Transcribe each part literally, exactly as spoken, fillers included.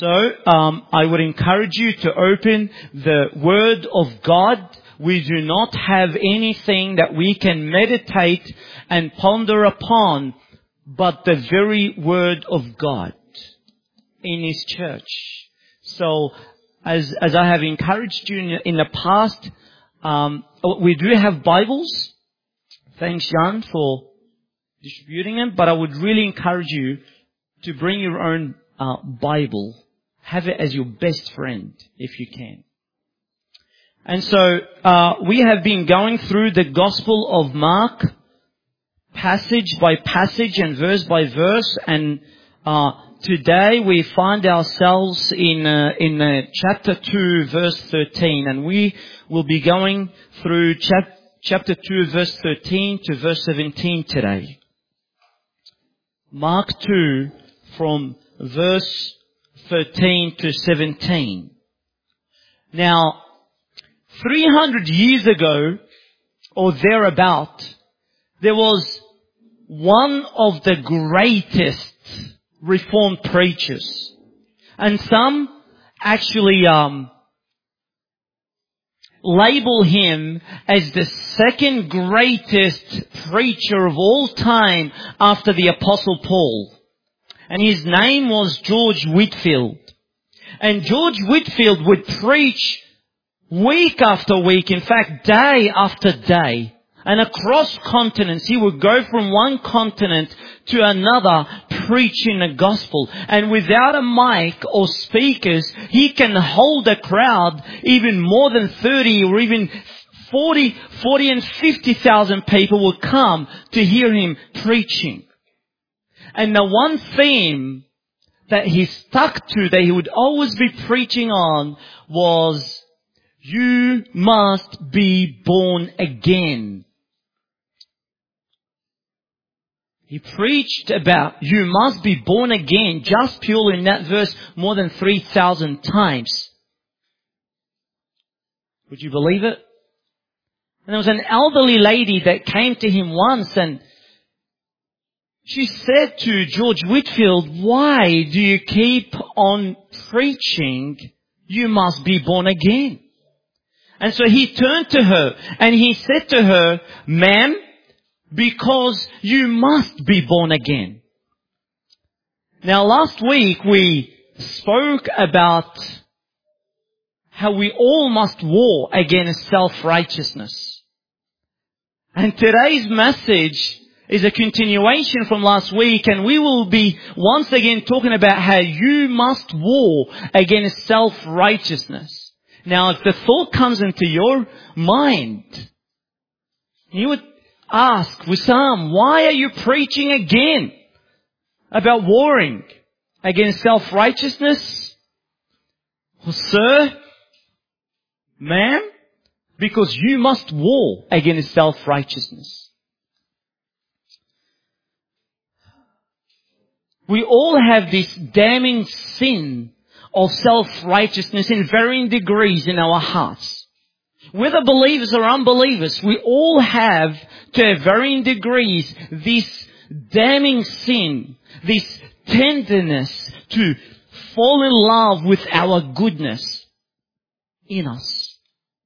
So, um, I would encourage you to open the Word of God. We do not have anything that we can meditate and ponder upon but the very Word of God in His church. So, as as I have encouraged you in, in the past, um, we do have Bibles. Thanks, Jan, for distributing them. But I would really encourage you to bring your own uh, Bible. Have it as your best friend, if you can. And so, uh, we have been going through the Gospel of Mark, passage by passage and verse by verse. And uh, today we find ourselves in uh, in uh, chapter two, verse thirteen. And we will be going through chap- chapter two, verse thirteen to verse seventeen today. Mark two, from verse thirteen to seventeen. Now, three hundred years ago, or thereabout, there was one of the greatest Reformed preachers. And some actually um, label him as the second greatest preacher of all time after the Apostle Paul. And his name was George Whitefield. And George Whitefield would preach week after week, in fact, day after day. And across continents, he would go from one continent to another preaching the gospel. And without a mic or speakers, he can hold a crowd, even more than thirty or even forty, forty and fifty thousand people will come to hear him preaching. And the one theme that he stuck to, that he would always be preaching on, was, you must be born again. He preached about, you must be born again, just purely in that verse, more than three thousand times. Would you believe it? And there was an elderly lady that came to him once, and she said to George Whitefield, why do you keep on preaching, you must be born again? And so he turned to her and he said to her, ma'am, because you must be born again. Now, last week we spoke about how we all must war against self-righteousness. And today's message is a continuation from last week, and we will be once again talking about how you must war against self-righteousness. Now, if the thought comes into your mind, you would ask, Wissam, why are you preaching again about warring against self-righteousness? Well, sir, ma'am, because you must war against self-righteousness. We all have this damning sin of self-righteousness in varying degrees in our hearts. Whether believers or unbelievers, we all have, to varying degrees, this damning sin, this tenderness to fall in love with our goodness in us.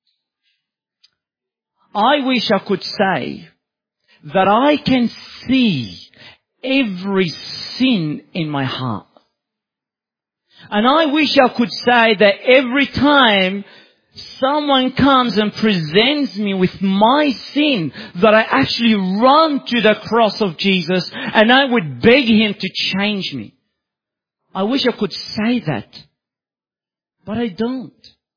I wish I could say that I can see every sin in my heart. And I wish I could say that every time someone comes and presents me with my sin, that I actually run to the cross of Jesus and I would beg Him to change me. I wish I could say that. But I don't.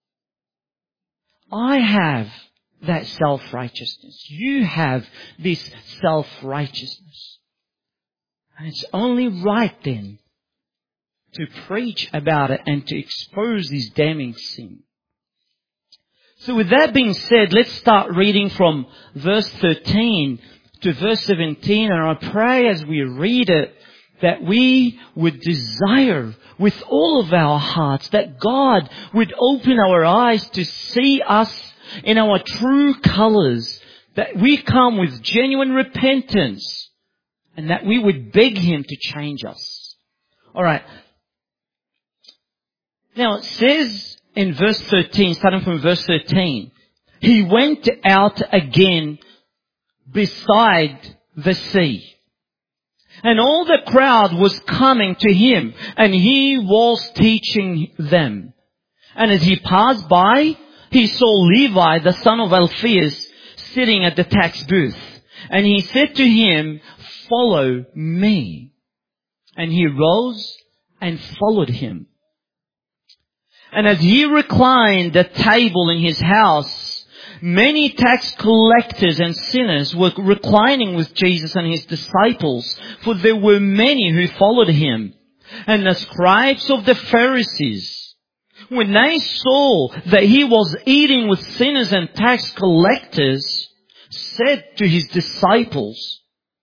I have that self-righteousness. You have this self-righteousness. And it's only right then to preach about it and to expose this damning sin. So with that being said, let's start reading from verse thirteen to verse seventeen. And I pray as we read it that we would desire with all of our hearts that God would open our eyes to see us in our true colors, that we come with genuine repentance, and that we would beg Him to change us. All right. Now it says in verse thirteen, starting from verse thirteen, he went out again beside the sea. And all the crowd was coming to him, and he was teaching them. And as he passed by, he saw Levi, the son of Alphaeus, sitting at the tax booth. And he said to him, "Follow me." And he rose and followed him. And as he reclined at table in his house, many tax collectors and sinners were reclining with Jesus and his disciples, for there were many who followed him. And the scribes of the Pharisees, when they saw that he was eating with sinners and tax collectors, said to his disciples,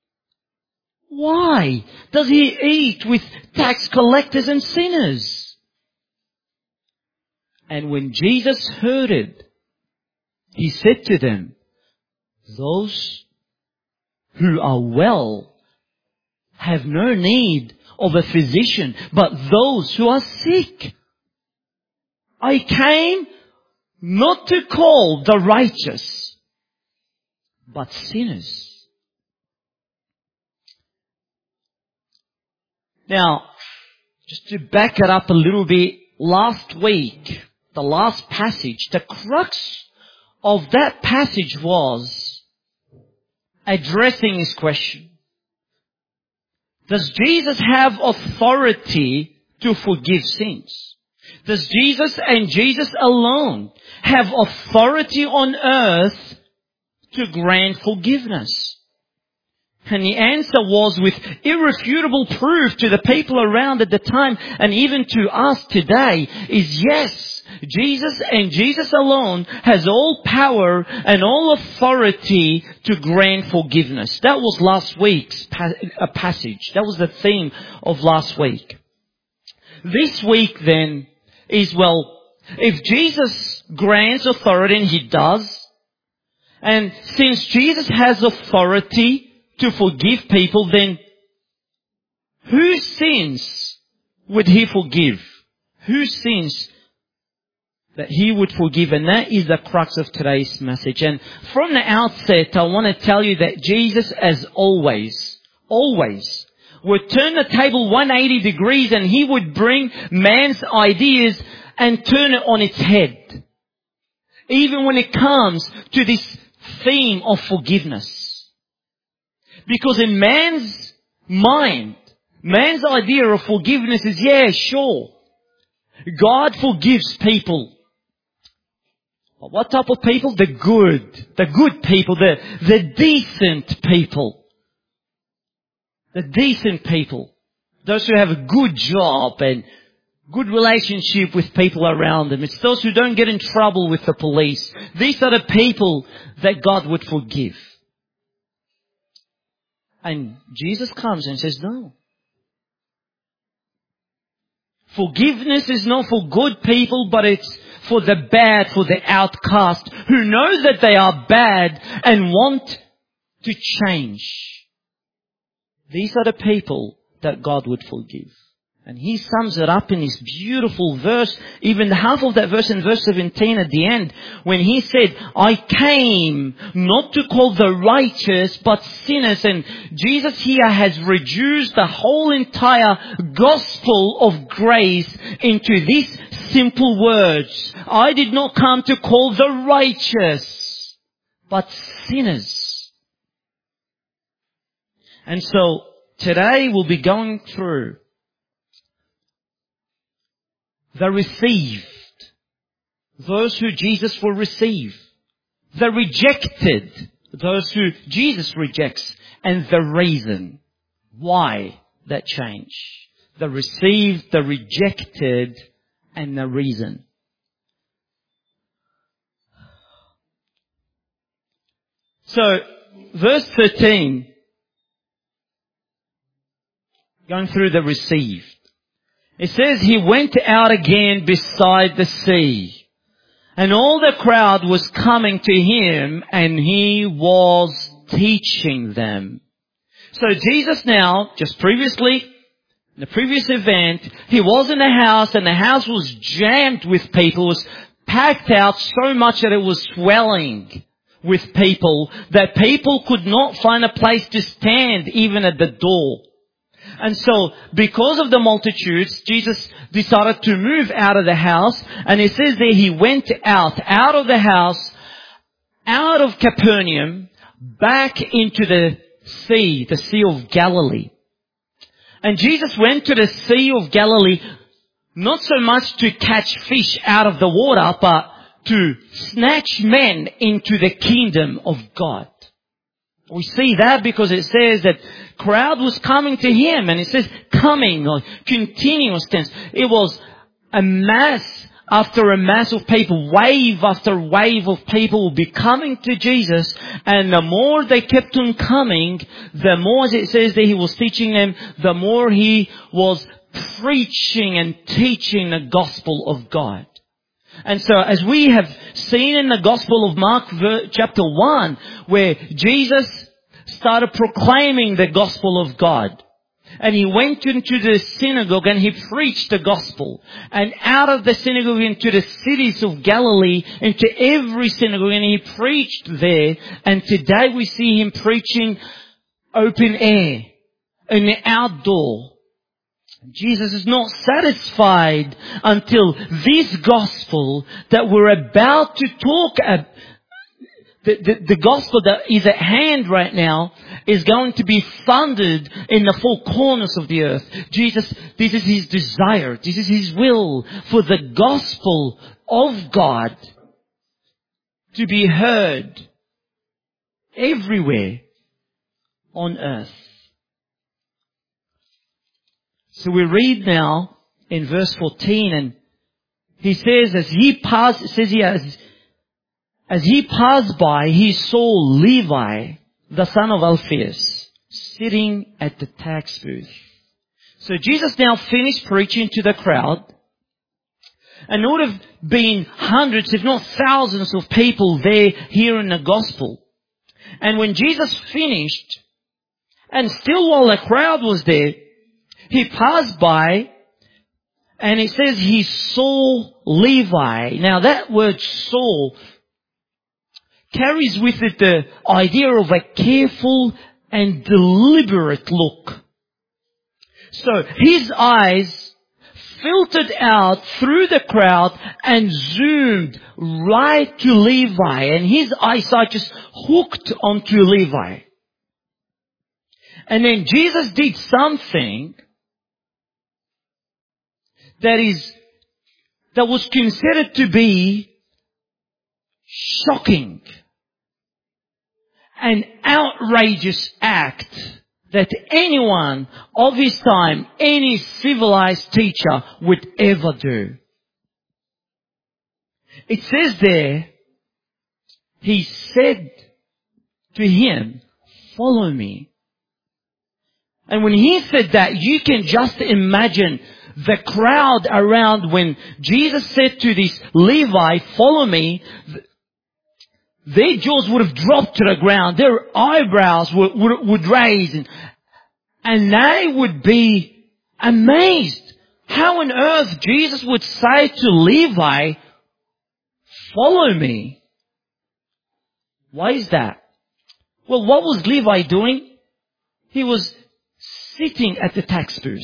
"Why does he eat with tax collectors and sinners?" And when Jesus heard it, he said to them, "Those who are well have no need of a physician, but those who are sick. I came not to call the righteous, but sinners." Now, just to back it up a little bit, last week, the last passage, the crux of that passage was addressing this question. Does Jesus have authority to forgive sins? Does Jesus and Jesus alone have authority on earth to grant forgiveness? And the answer was, with irrefutable proof to the people around at the time and even to us today, is yes, Jesus and Jesus alone has all power and all authority to grant forgiveness. That was last week's pa- a passage. That was the theme of last week. This week then is, well, if Jesus grants authority, and he does, and since Jesus has authority to forgive people, then whose sins would he forgive? Whose sins that he would forgive? And that is the crux of today's message. And from the outset, I want to tell you that Jesus, as always, always, would turn the table one hundred eighty degrees, and he would bring man's ideas and turn it on its head. Even when it comes to this theme of forgiveness. Because in man's mind, man's idea of forgiveness is, yeah, sure, God forgives people. But what type of people? The good. The good people. The, the decent people. The decent people. Those who have a good job and good relationship with people around them. It's those who don't get in trouble with the police. These are the people that God would forgive. And Jesus comes and says, no. Forgiveness is not for good people, but it's for the bad, for the outcast, who know that they are bad and want to change. These are the people that God would forgive. And he sums it up in this beautiful verse, even half of that verse in verse seventeen at the end, when he said, "I came not to call the righteous, but sinners." And Jesus here has reduced the whole entire gospel of grace into these simple words. I did not come to call the righteous, but sinners. And so today we'll be going through the received, those who Jesus will receive. The rejected, those who Jesus rejects. And the reason why that change. The received, the rejected, and the reason. So, verse thirteen, going through the received. It says, he went out again beside the sea, and all the crowd was coming to him, and he was teaching them. So Jesus now, just previously, In the previous event, he was in a house and the house was jammed with people. It was packed out so much that it was swelling with people, that people could not find a place to stand even at the door. And so, because of the multitudes, Jesus decided to move out of the house. And it says there he went out, out of the house, out of Capernaum, back into the sea, the Sea of Galilee. And Jesus went to the Sea of Galilee not so much to catch fish out of the water, but to snatch men into the kingdom of God. We see that because it says that crowd was coming to him, and it says coming, or continuous tense. It was a mass after a mass of people, wave after wave of people will be coming to Jesus, and the more they kept on coming, the more, as it says that he was teaching them, the more he was preaching and teaching the gospel of God. And so as we have seen in the Gospel of Mark chapter one, where Jesus started proclaiming the gospel of God. And he went into the synagogue and he preached the gospel. And out of the synagogue into the cities of Galilee, into every synagogue, and he preached there. And today we see him preaching open air, in the outdoor. Jesus is not satisfied until this gospel that we're about to talk about, the, the, the gospel that is at hand right now, is going to be funded in the four corners of the earth. Jesus, this is his desire, this is his will for the gospel of God to be heard everywhere on earth. So we read now in verse fourteen, and he says, as he passed, it says here, as, as he passed by, he saw Levi, the son of Alphaeus, sitting at the tax booth. So Jesus now finished preaching to the crowd. And there would have been hundreds, if not thousands of people there hearing the gospel. And when Jesus finished, and still while the crowd was there, he passed by, and it says he saw Levi. Now that word saw carries with it the idea of a careful and deliberate look. So his eyes filtered out through the crowd and zoomed right to Levi, and his eyesight just hooked onto Levi. And then Jesus did something that is, that was considered to be shocking, an outrageous act that anyone of his time, any civilized teacher would ever do. It says there, he said to him, "Follow me." And when he said that, you can just imagine the crowd around when Jesus said to this Levi, "Follow me," their jaws would have dropped to the ground. Their eyebrows would, would, would raise. And, and they would be amazed. How on earth Jesus would say to Levi, "Follow me"? Why is that? Well, what was Levi doing? He was sitting at the tax booth.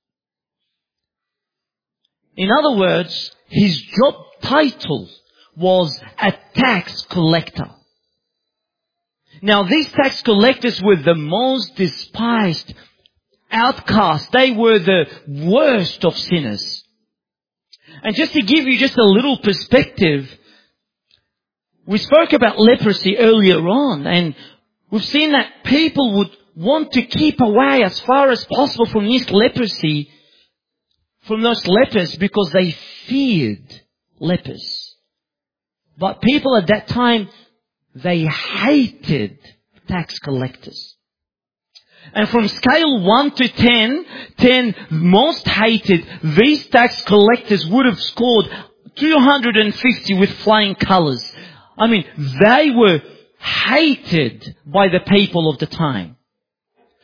In other words, his job title was a tax collector. Now, these tax collectors were the most despised outcasts. They were the worst of sinners. And just to give you just a little perspective, we spoke about leprosy earlier on, and we've seen that people would want to keep away as far as possible from this leprosy, from those lepers, because they feared lepers. But people at that time, they hated tax collectors. And from scale one to ten, ten most hated, these tax collectors would have scored two hundred fifty with flying colors. I mean, they were hated by the people of the time.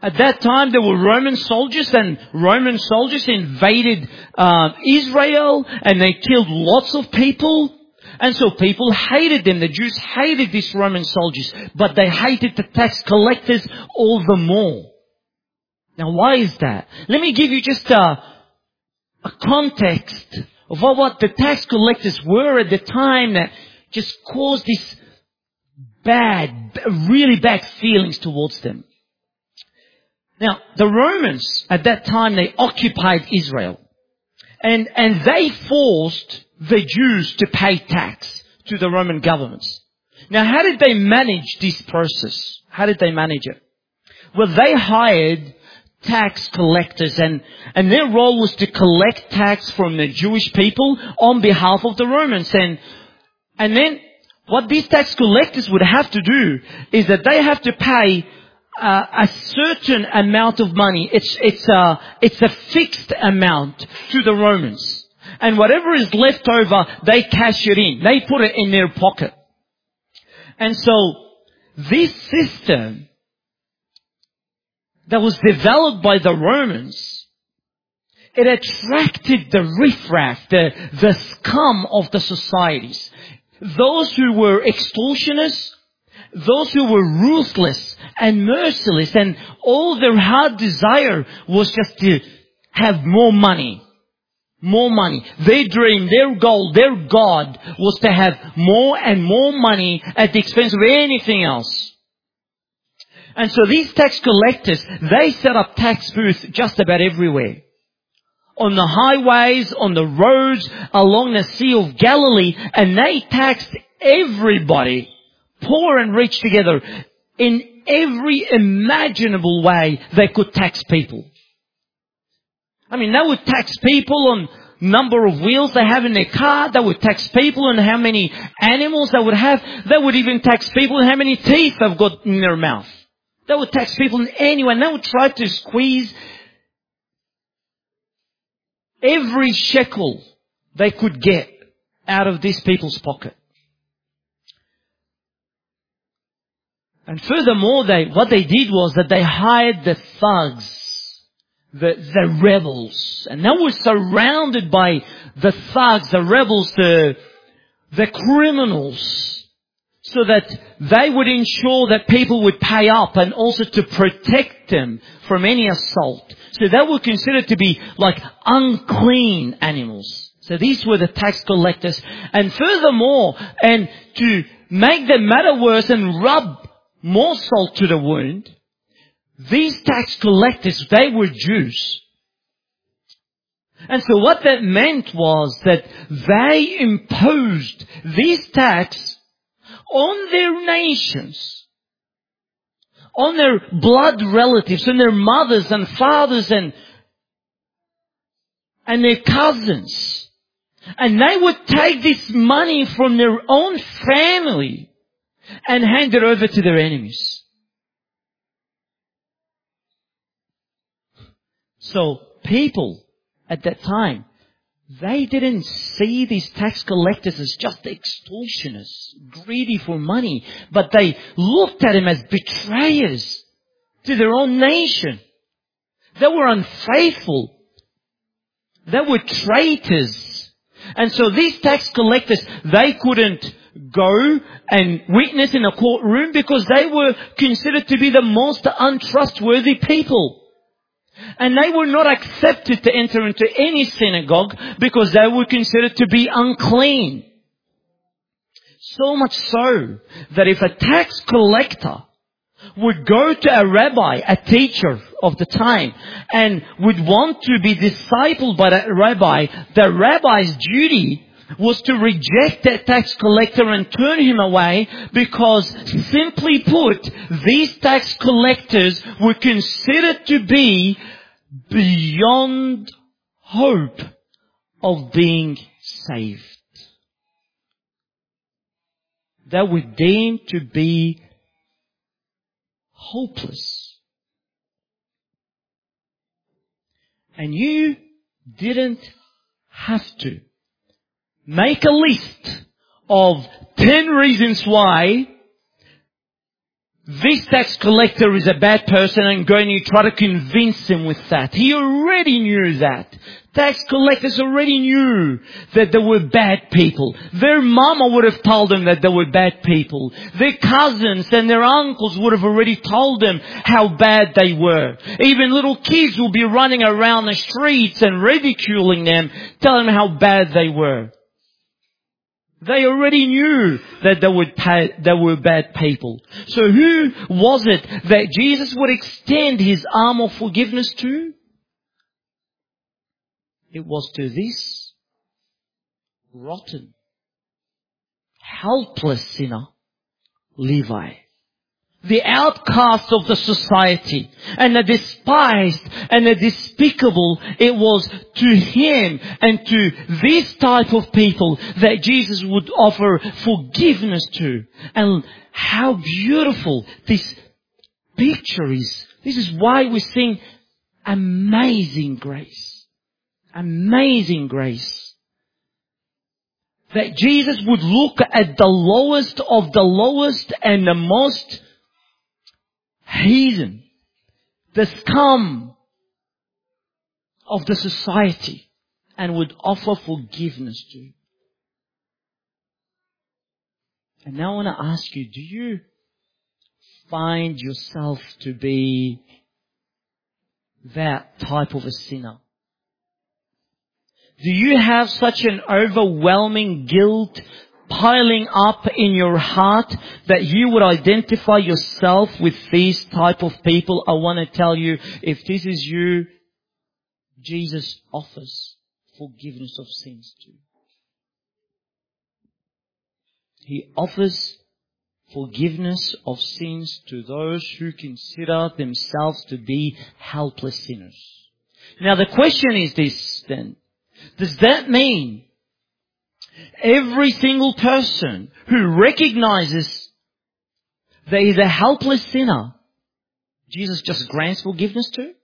At that time, there were Roman soldiers, and Roman soldiers invaded uh, Israel, and they killed lots of people. And so people hated them. The Jews hated these Roman soldiers, but they hated the tax collectors all the more. Now, why is that? Let me give you just a, a context of what the tax collectors were at the time that just caused these bad, really bad feelings towards them. Now, the Romans at that time, they occupied Israel. And, and they forced the Jews to pay tax to the Roman governments. Now, how did they manage this process? How did they manage it? Well, they hired tax collectors, and, and their role was to collect tax from the Jewish people on behalf of the Romans. And, and then what these tax collectors would have to do is that they have to pay uh, a certain amount of money. It's, it's a, it's a fixed amount to the Romans. And whatever is left over, they cash it in. They put it in their pocket. And so, this system that was developed by the Romans, it attracted the riffraff, the, the scum of the societies. Those who were extortioners, those who were ruthless and merciless, and all their heart desire was just to have more money. More money. Their dream, their goal, their God was to have more and more money at the expense of anything else. And so these tax collectors, they set up tax booths just about everywhere. On the highways, on the roads, along the Sea of Galilee, and they taxed everybody, poor and rich together, in every imaginable way they could tax people. I mean, they would tax people on number of wheels they have in their car. They would tax people on how many animals they would have. They would even tax people on how many teeth they've got in their mouth. They would tax people in any way. And they would try to squeeze every shekel they could get out of these people's pocket. And furthermore, they, what they did was that they hired the thugs, The, the rebels. And they were surrounded by the thugs, the rebels, the, the criminals, so that they would ensure that people would pay up, and also to protect them from any assault. So they were considered to be like unclean animals. So these were the tax collectors. And furthermore, and to make the matter worse and rub more salt to the wound, these tax collectors, they were Jews. And so what that meant was that they imposed this tax on their nations, on their blood relatives, on their mothers and fathers and, and their cousins. And they would take this money from their own family and hand it over to their enemies. So people at that time, they didn't see these tax collectors as just extortioners, greedy for money, but they looked at them as betrayers to their own nation. They were unfaithful. They were traitors. And so these tax collectors, they couldn't go and witness in a courtroom because they were considered to be the most untrustworthy people. And they were not accepted to enter into any synagogue because they were considered to be unclean. So much so that if a tax collector would go to a rabbi, a teacher of the time, and would want to be discipled by that rabbi, the rabbi's duty was to reject that tax collector and turn him away, because simply put, these tax collectors were considered to be beyond hope of being saved. They were deemed to be hopeless. And you didn't have to make a list of ten reasons why this tax collector is a bad person and going to try to convince him with that. He already knew that. Tax collectors already knew that there were bad people. Their mama would have told them that there were bad people. Their cousins and their uncles would have already told them how bad they were. Even little kids will be running around the streets and ridiculing them, telling them how bad they were. They already knew that they were, pay, they were bad people. So who was it that Jesus would extend His arm of forgiveness to? It was to this rotten, helpless sinner, Levi. The outcast of the society, and the despised and the despicable. It was to him and to this type of people that Jesus would offer forgiveness to. And how beautiful this picture is. This is why we sing Amazing Grace. Amazing Grace. That Jesus would look at the lowest of the lowest and the most heathen, the scum of the society, and would offer forgiveness to. And now I want to ask you, do you find yourself to be that type of a sinner? Do you have such an overwhelming guilt piling up in your heart that you would identify yourself with these type of people? I want to tell you, if this is you, Jesus offers forgiveness of sins too. He offers forgiveness of sins to those who consider themselves to be helpless sinners. Now the question is this then. Does that mean every single person who recognizes that he's a helpless sinner, Jesus just grants forgiveness to?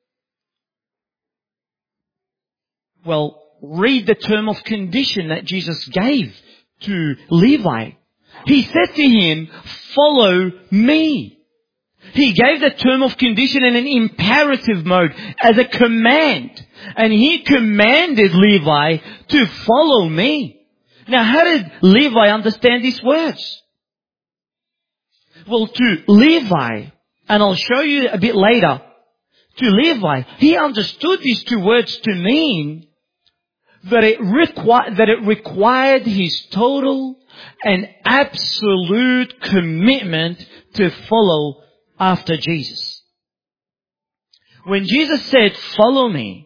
Well, read the term of condition that Jesus gave to Levi. He said to him, follow me. He gave the term of condition in an imperative mode as a command. And he commanded Levi to follow me. Now, how did Levi understand these words? Well, to Levi, and I'll show you a bit later, to Levi, he understood these two words to mean that it, requi- that it required his total and absolute commitment to follow after Jesus. When Jesus said, follow me,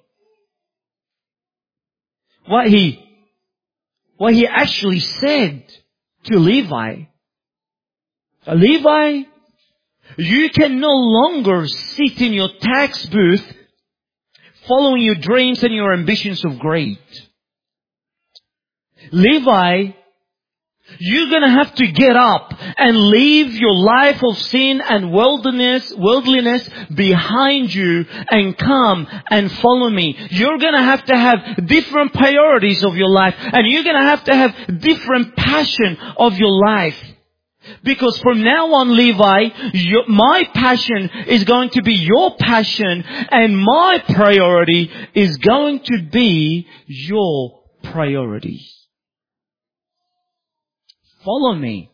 what he, what he actually said to Levi, Levi, you can no longer sit in your tax booth following your dreams and your ambitions of greed. Levi, you're going to have to get up and leave your life of sin and worldliness, worldliness behind you and come and follow me. You're going to have to have different priorities of your life, and you're going to have to have different passion of your life. Because from now on, Levi, your, my passion is going to be your passion, and my priority is going to be your priority. Follow me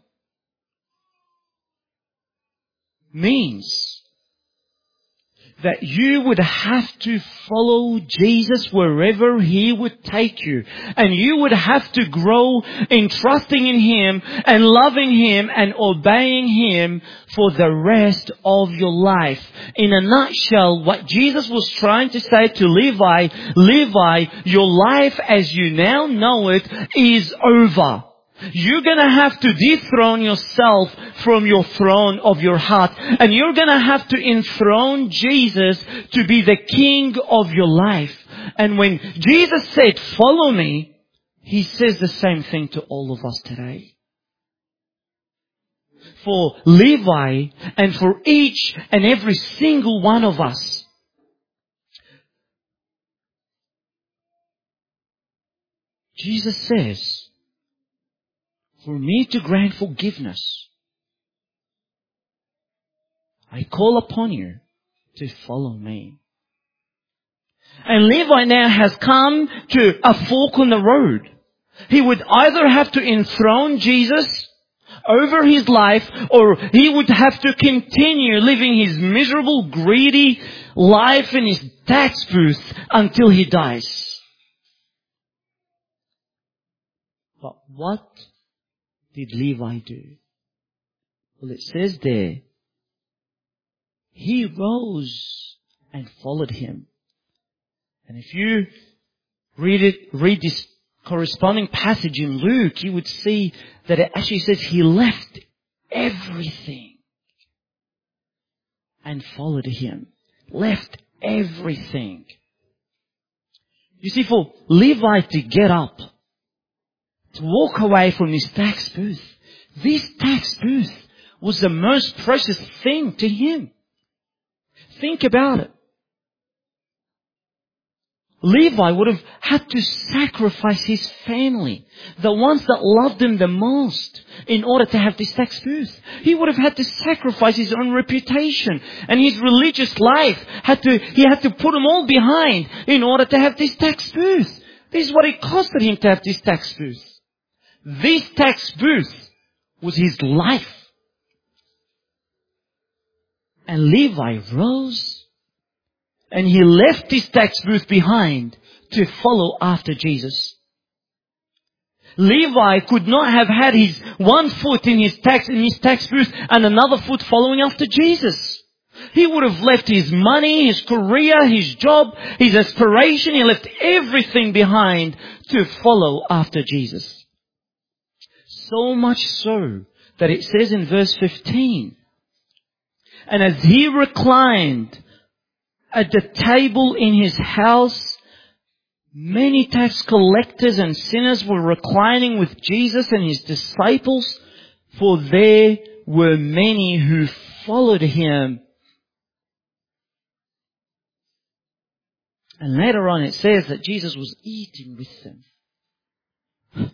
means that you would have to follow Jesus wherever He would take you. And you would have to grow in trusting in Him and loving Him and obeying Him for the rest of your life. In a nutshell, what Jesus was trying to say to Levi, Levi, your life as you now know it is over. You're going to have to dethrone yourself from your throne of your heart. And you're going to have to enthrone Jesus to be the king of your life. And when Jesus said, follow me, He says the same thing to all of us today. For Levi and for each and every single one of us, Jesus says, for me to grant forgiveness, I call upon you to follow me. And Levi now has come to a fork on the road. He would either have to enthrone Jesus over his life, or he would have to continue living his miserable, greedy life in his tax booth until he dies. But what did Levi do? Well, it says there, he rose and followed him. And if you read it, read this corresponding passage in Luke, you would see that it actually says he left everything and followed him. Left everything. You see, for Levi to get up, to walk away from this tax booth, this tax booth was the most precious thing to him. Think about it. Levi would have had to sacrifice his family, the ones that loved him the most, in order to have this tax booth. He would have had to sacrifice his own reputation and his religious life. Had to, he had to put them all behind in order to have this tax booth. This is what it costed him to have this tax booth. This tax booth was his life. And Levi rose and he left his tax booth behind to follow after Jesus. Levi could not have had his one foot in his tax, in his tax booth and another foot following after Jesus. He would have left his money, his career, his job, his aspiration. He left everything behind to follow after Jesus. So much so that it says in verse fifteen, and as he reclined at the table in his house, many tax collectors and sinners were reclining with Jesus and his disciples, for there were many who followed him. And later on it says that Jesus was eating with them.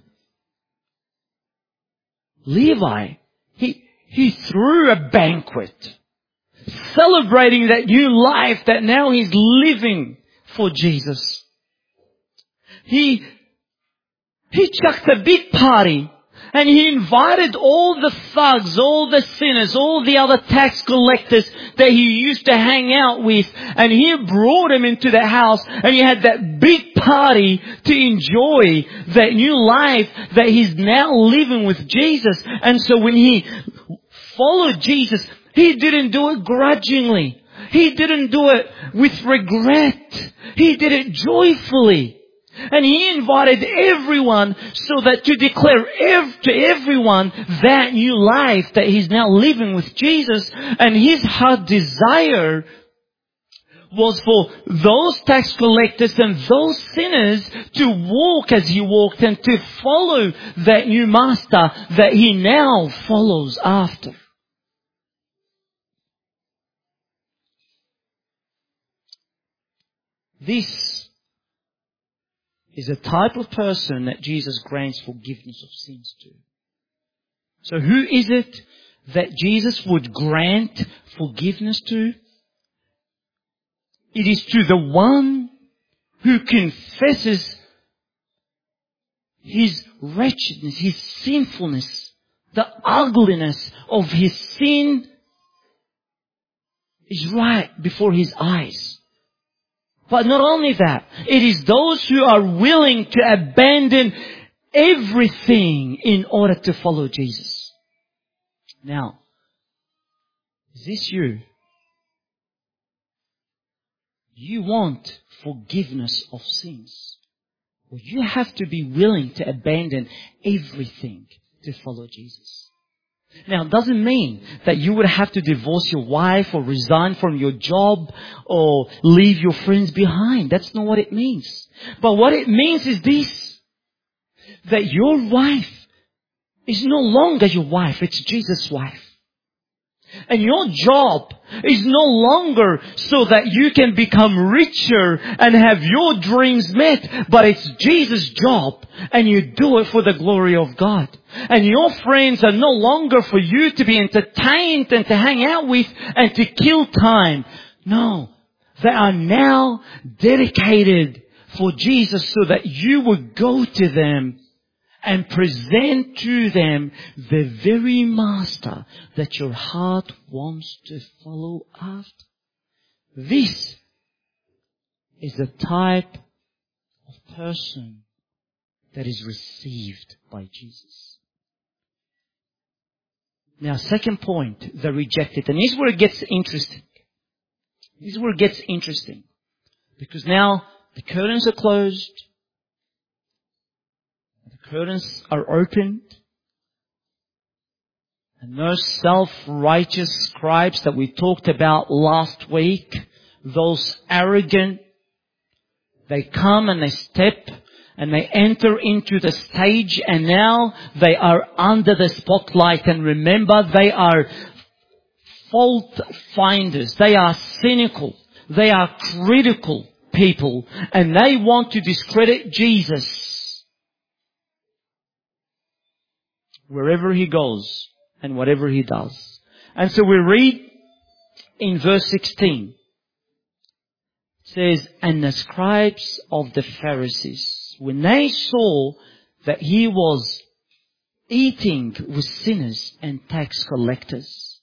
Levi, he, he threw a banquet, celebrating that new life that now he's living for Jesus. He, he chucked a big party and he invited all the thugs, all the sinners, all the other tax collectors that he used to hang out with, and he brought them into the house, and he had that big party to enjoy that new life that he's now living with Jesus. And so when he followed Jesus, he didn't do it grudgingly. He didn't do it with regret. He did it joyfully. And he invited everyone so that to declare ev- to everyone that new life that he's now living with Jesus. And his heart desire was for those tax collectors and those sinners to walk as he walked and to follow that new master that he now follows after. This is a type of person that Jesus grants forgiveness of sins to. So who is it that Jesus would grant forgiveness to? It is to the one who confesses his wretchedness, his sinfulness, the ugliness of his sin is right before his eyes. But not only that, it is those who are willing to abandon everything in order to follow Jesus. Now, is this you? You want forgiveness of sins. Well, you have to be willing to abandon everything to follow Jesus. Now, it doesn't mean that you would have to divorce your wife or resign from your job or leave your friends behind. That's not what it means. But what it means is this, that your wife is no longer your wife. It's Jesus' wife. And your job is no longer so that you can become richer and have your dreams met, but it's Jesus' job, and you do it for the glory of God. And your friends are no longer for you to be entertained and to hang out with and to kill time. No, they are now dedicated for Jesus so that you would go to them and present to them the very master that your heart wants to follow after. This is the type of person that is received by Jesus. Now, second point, the rejected. And this is where it gets interesting. This is where it gets interesting. Because now the curtains are closed. The curtains are opened. And those self-righteous scribes that we talked about last week, those arrogant, they come and they step and they enter into the stage, and now they are under the spotlight. And remember, they are fault finders. They are cynical. They are critical people. And they want to discredit Jesus wherever He goes and whatever He does. And so we read in verse sixteen. It says, and the scribes of the Pharisees, when they saw that He was eating with sinners and tax collectors,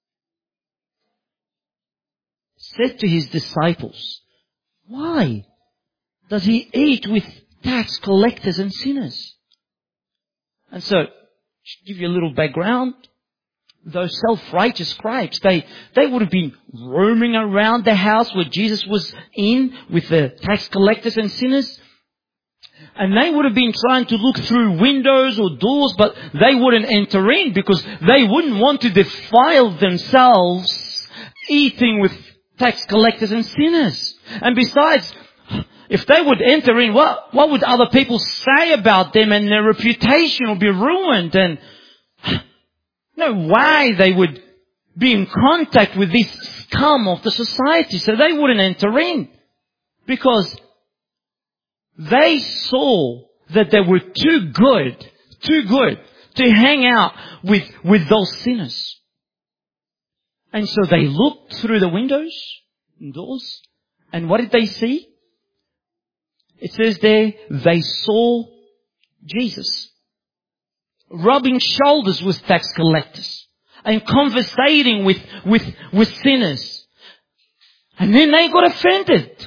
said to His disciples, why does He eat with tax collectors and sinners? And so, to give you a little background, those self-righteous scribes, they, they would have been roaming around the house where Jesus was in with the tax collectors and sinners. And they would have been trying to look through windows or doors, but they wouldn't enter in because they wouldn't want to defile themselves eating with tax collectors and sinners. And besides, if they would enter in, what, what would other people say about them, and their reputation would be ruined, and no way they would be in contact with this scum of the society. So they wouldn't enter in because they saw that they were too good, too good to hang out with, with those sinners. And so they looked through the windows and doors, and what did they see? It says there, they saw Jesus rubbing shoulders with tax collectors and conversating with, with, with sinners. And then they got offended.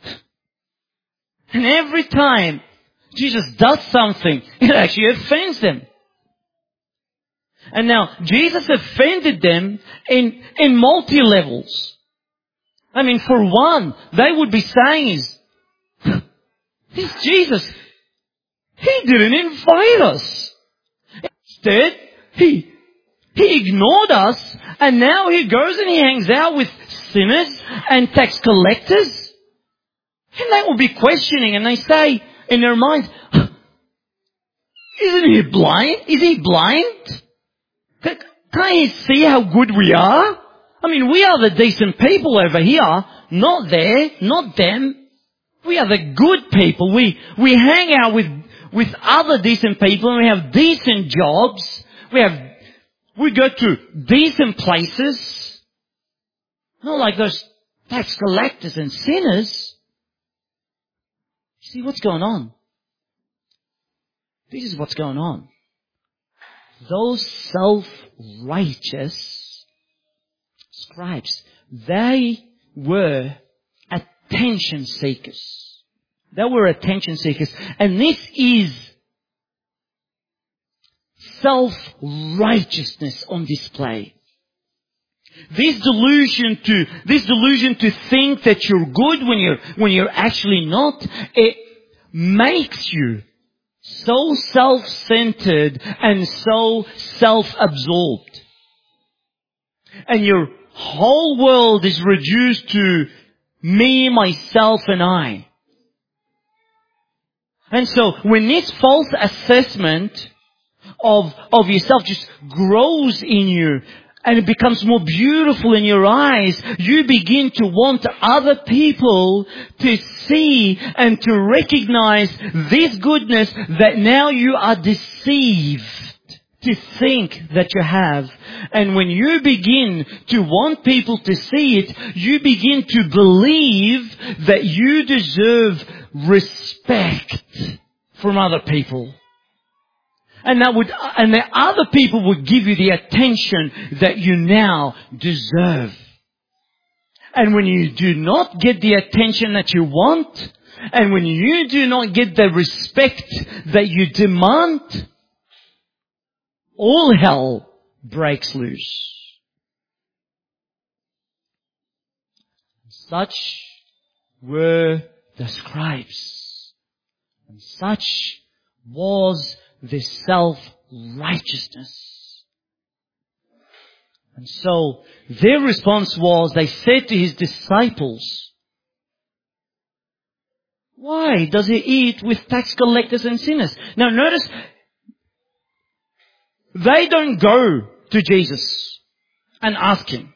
And every time Jesus does something, it actually offends them. And now, Jesus offended them in, in multi-levels. I mean, for one, they would be saying is, this Jesus, He didn't invite us. Instead, He, He ignored us, and now He goes and He hangs out with sinners and tax collectors. And they will be questioning, and they say in their minds, isn't He blind? Is He blind? Can't He see how good we are? I mean, we are the decent people over here, not there, not them. We are the good people. We, we hang out with, with other decent people, and we have decent jobs. We have, we go to decent places. Not like those tax collectors and sinners. See what's going on? This is what's going on. Those self-righteous scribes, they were attention seekers. They were attention seekers. And this is self-righteousness on display. This delusion to, this delusion to think that you're good when you're, when you're actually not, it makes you so self-centered and so self-absorbed. And your whole world is reduced to me, myself, and I. And so when this false assessment of, of yourself just grows in you, and it becomes more beautiful in your eyes, you begin to want other people to see and to recognize this goodness that now you are deceived to think that you have. And when you begin to want people to see it, you begin to believe that you deserve respect from other people. And that would, and the other people would give you the attention that you now deserve. And when you do not get the attention that you want, and when you do not get the respect that you demand, all hell breaks loose. Such were the scribes, and such was the self-righteousness. And so their response was, they said to his disciples, "Why does he eat with tax collectors and sinners?" Now notice, they don't go to Jesus and ask him.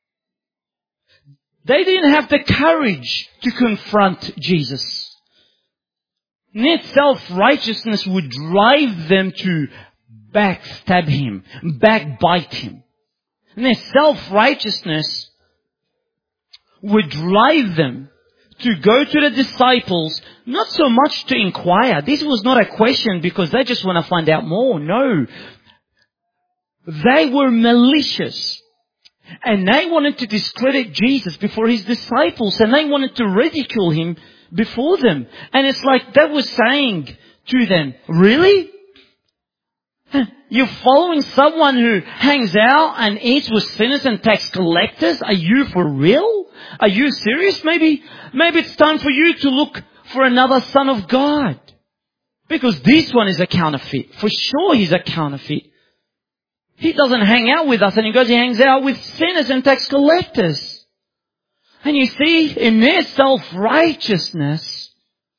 They didn't have the courage to confront Jesus. Their self-righteousness would drive them to backstab him, backbite him. And their self-righteousness would drive them to go to the disciples, not so much to inquire. This was not a question because they just want to find out more. No. They were malicious. And they wanted to discredit Jesus before his disciples. And they wanted to ridicule him before them. And it's like that was saying to them, really? You're following someone who hangs out and eats with sinners and tax collectors? Are you for real? Are you serious? Maybe, maybe it's time for you to look for another son of God. Because this one is a counterfeit. For sure he's a counterfeit. He doesn't hang out with us, and he goes, he hangs out with sinners and tax collectors. And you see, in their self-righteousness,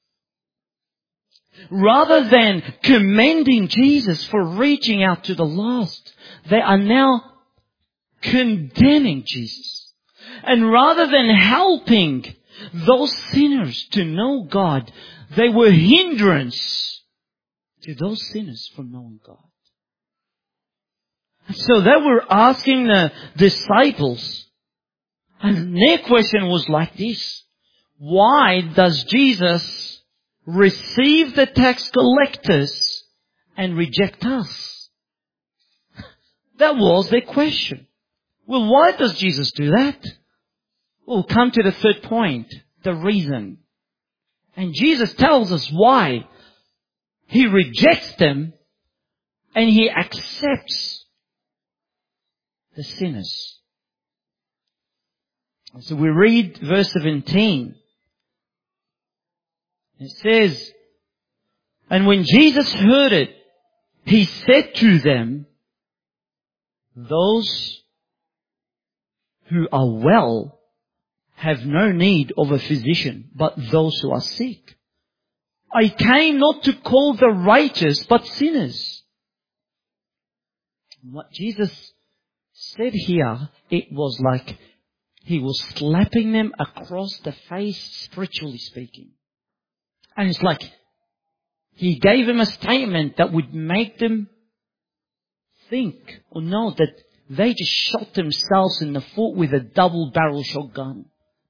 rather than commending Jesus for reaching out to the lost, they are now condemning Jesus. And rather than helping those sinners to know God, they were hindrance to those sinners from knowing God. So they were asking the disciples, and their question was like this: why does Jesus receive the tax collectors and reject us? That was their question. Well, why does Jesus do that? We'll come to the third point, the reason. And Jesus tells us why. He rejects them and he accepts the sinners. So we read verse seventeen. It says, "And when Jesus heard it, he said to them, 'Those who are well have no need of a physician, but those who are sick. I came not to call the righteous, but sinners.'" What Jesus said here, it was like he was slapping them across the face, spiritually speaking. And it's like he gave them a statement that would make them think or know that they just shot themselves in the foot with a double-barrel shotgun.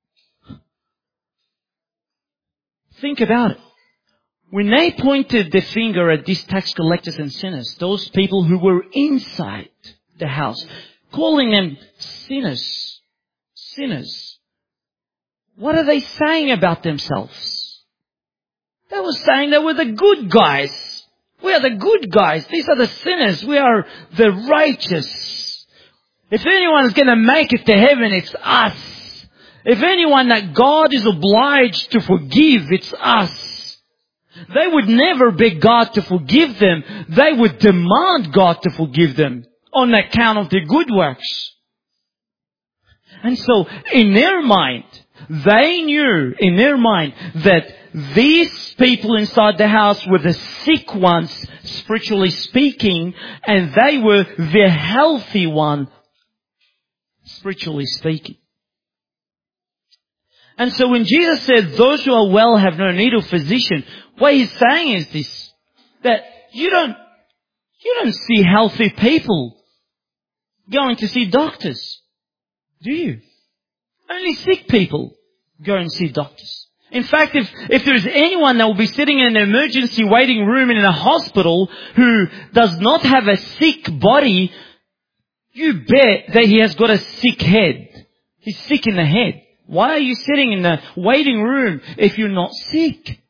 Think about it. When they pointed their finger at these tax collectors and sinners, those people who were inside the house, calling them sinners, sinners, what are they saying about themselves? They were saying they were the good guys. We are the good guys. These are the sinners. We are the righteous. If anyone's going to make it to heaven, it's us. If anyone that God is obliged to forgive, it's us. They would never beg God to forgive them. They would demand God to forgive them on account of their good works. And so, in their mind, they knew in their mind that these people inside the house were the sick ones, spiritually speaking, and they were the healthy one, spiritually speaking. And so when Jesus said, those who are well have no need of physician, what He's saying is this, that you don't, you don't see healthy people going to see doctors, do you? Only sick people go and see doctors. In fact, if, if there's anyone that will be sitting in an emergency waiting room in a hospital who does not have a sick body, you bet that he has got a sick head. He's sick in the head. Why are you sitting in the waiting room if you're not sick?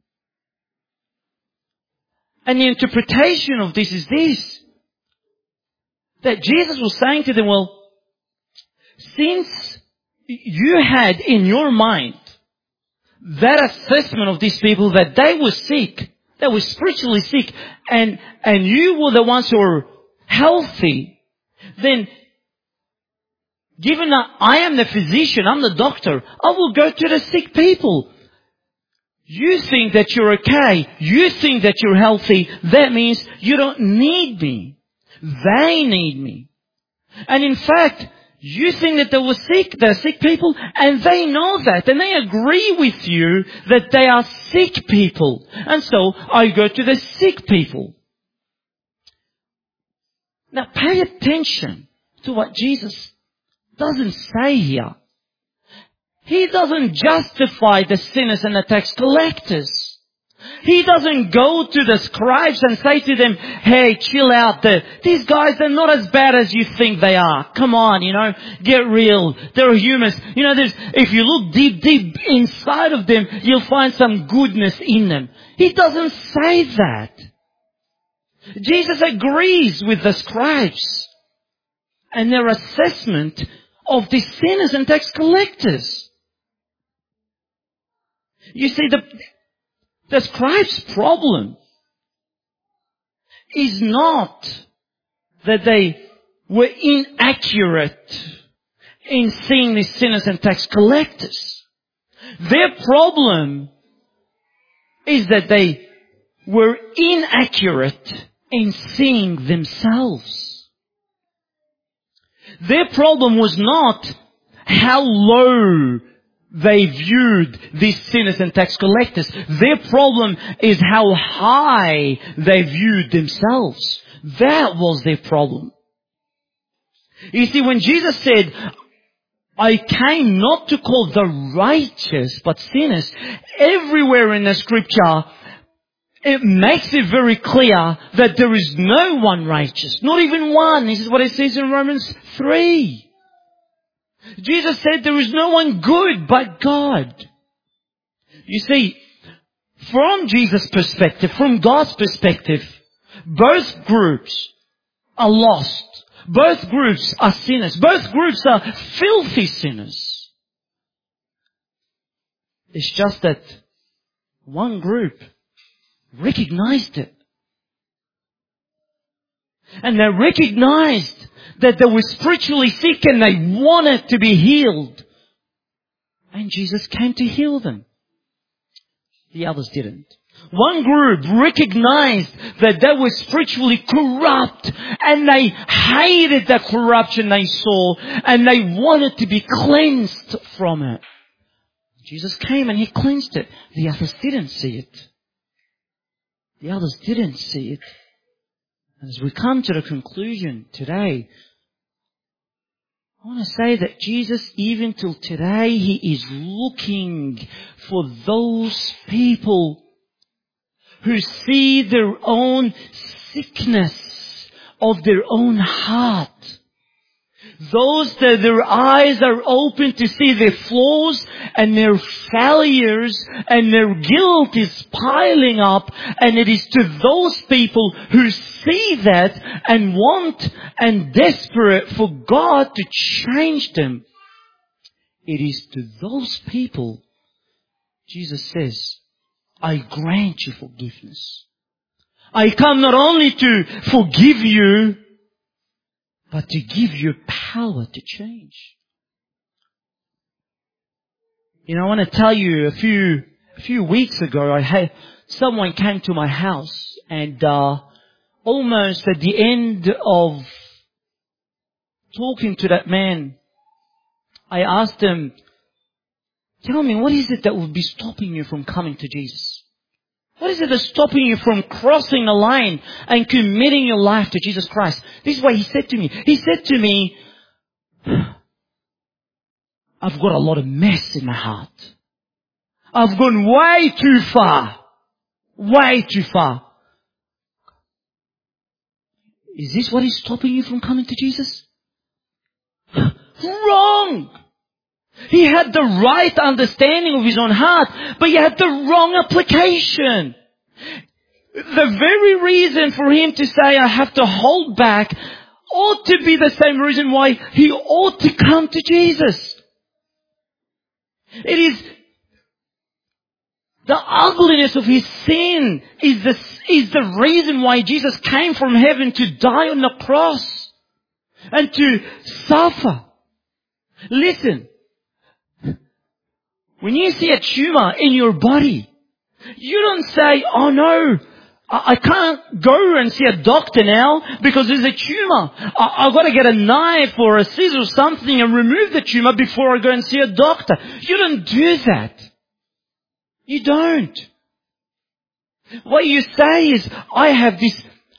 And the interpretation of this is this, that Jesus was saying to them, well, since you had in your mind that assessment of these people that they were sick, they were spiritually sick, and, and you were the ones who were healthy, then given that I am the physician, I'm the doctor, I will go to the sick people. You think that you're okay, you think that you're healthy, that means you don't need me. They need me. And in fact, you think that they were sick, they're sick people, and they know that, and they agree with you that they are sick people. And so, I go to the sick people. Now, pay attention to what Jesus doesn't say here. He doesn't justify the sinners and the tax collectors. He doesn't go to the scribes and say to them, hey, chill out. The, these guys, they're not as bad as you think they are. Come on, you know, get real. They're humans. You know, there's, if you look deep, deep inside of them, you'll find some goodness in them. He doesn't say that. Jesus agrees with the scribes and their assessment of the sinners and tax collectors. You see, the, the scribes' problem is not that they were inaccurate in seeing these sinners and tax collectors. Their problem is that they were inaccurate in seeing themselves. Their problem was not how low they viewed these sinners and tax collectors. Their problem is how high they viewed themselves. That was their problem. You see, when Jesus said, I came not to call the righteous, but sinners, everywhere in the scripture, it makes it very clear that there is no one righteous. Not even one. This is what it says in Romans three. Jesus said there is no one good but God. You see, from Jesus' perspective, from God's perspective, both groups are lost. Both groups are sinners. Both groups are filthy sinners. It's just that one group recognized it. And they recognized that they were spiritually sick and they wanted to be healed. And Jesus came to heal them. The others didn't. One group recognized that they were spiritually corrupt and they hated the corruption they saw and they wanted to be cleansed from it. Jesus came and He cleansed it. The others didn't see it. The others didn't see it. As we come to the conclusion today, I want to say that Jesus, even till today, He is looking for those people who see their own sickness of their own heart. Those that their eyes are open to see their flaws and their failures and their guilt is piling up. And it is to those people who see that and want and desperate for God to change them. It is to those people, Jesus says, I grant you forgiveness. I come not only to forgive you, but to give you power to change. You know, I want to tell you a few, a few weeks ago, I had, someone came to my house and, uh, almost at the end of talking to that man I asked him, tell me, what is it that would be stopping you from coming to Jesus? What is it that's stopping you from crossing the line and committing your life to Jesus Christ? This is what he said to me. He said to me, I've got a lot of mess in my heart. I've gone way too far. Way too far. Is this what is stopping you from coming to Jesus? Wrong! He had the right understanding of his own heart, but he had the wrong application. The very reason for him to say, I have to hold back, ought to be the same reason why he ought to come to Jesus. It is the ugliness of his sin is the, is the reason why Jesus came from heaven to die on the cross and to suffer. Listen, when you see a tumor in your body, you don't say, oh no, I can't go and see a doctor now because there's a tumor. I've got to get a knife or a scissor or something and remove the tumor before I go and see a doctor. You don't do that. You don't. What you say is, I have this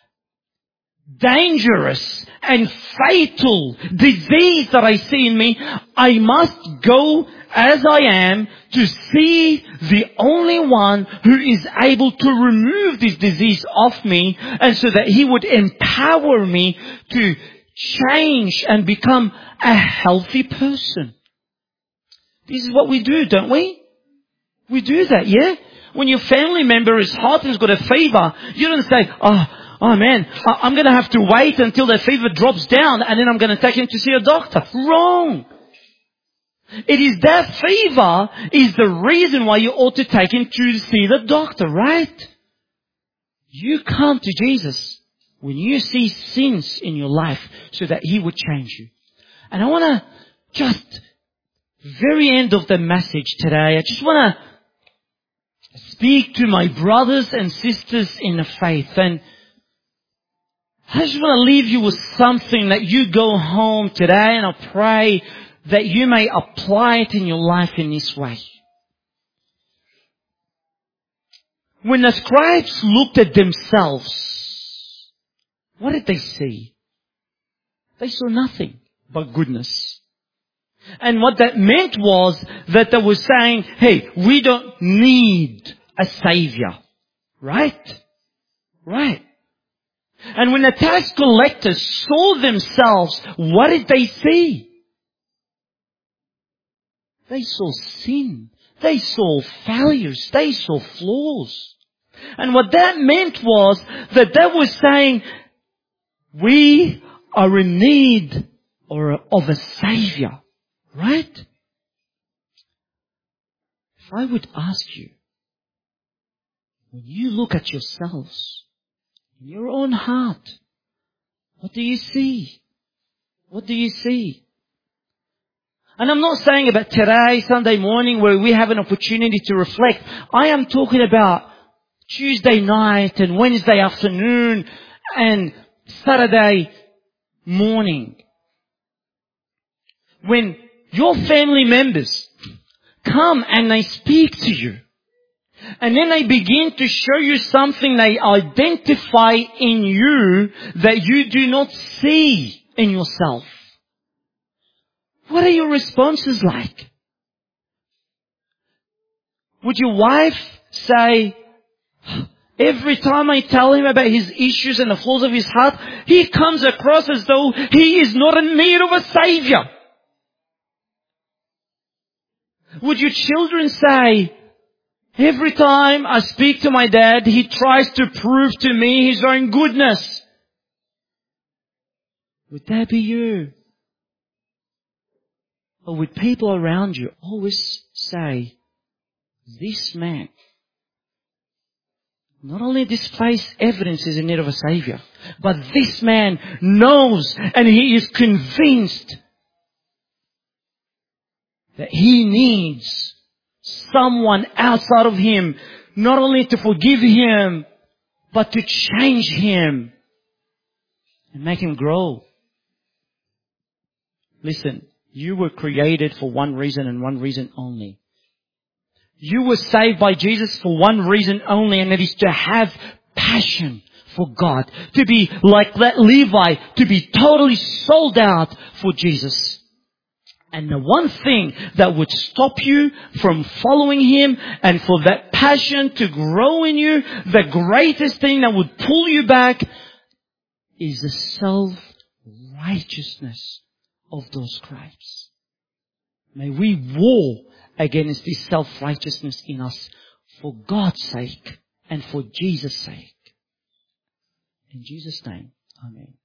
dangerous and fatal disease that I see in me. I must go as I am to see the only one who is able to remove this disease off me, and so that he would empower me to change and become a healthy person. This is what we do, don't we? We do that, yeah? When your family member is hot and has got a fever, you don't say, oh, oh man, I'm going to have to wait until the fever drops down and then I'm going to take him to see a doctor. Wrong. It is that fever is the reason why you ought to take him to see the doctor, right? You come to Jesus when you see sins in your life so that he would change you. And I want to just, very end of the message today, I just want to speak to my brothers and sisters in the faith. And I just want to leave you with something that you go home today, and I pray that you may apply it in your life in this way. When the scribes looked at themselves, what did they see? They saw nothing but goodness. And what that meant was that they were saying, hey, we don't need a savior. Right? Right. And when the tax collectors saw themselves, what did they see? They saw sin. They saw failures. They saw flaws. And what that meant was that they were saying, we are in need or of a savior. Right? If I would ask you, when you look at yourselves, in your own heart, what do you see? What do you see? And I'm not saying about today, Sunday morning, where we have an opportunity to reflect. I am talking about Tuesday night and Wednesday afternoon and Saturday morning. When your family members come and they speak to you, and then they begin to show you something they identify in you that you do not see in yourself. What are your responses like? Would your wife say, every time I tell him about his issues and the flaws of his heart, he comes across as though he is not in need of a savior? Would your children say, every time I speak to my dad, he tries to prove to me his own goodness? Would that be you? Or would people around you always say, this man not only displays evidence he's in need of a savior, but this man knows and he is convinced that he needs someone outside of him, not only to forgive him, but to change him and make him grow. Listen, You were created for one reason and one reason only. You were saved by Jesus for one reason only, and that is to have passion for God. To be like that Levi, to be totally sold out for Jesus. And the one thing that would stop you from following Him and for that passion to grow in you, the greatest thing that would pull you back is the self-righteousness of those scribes. May we war against this self-righteousness in us for God's sake and for Jesus' sake. In Jesus' name, amen.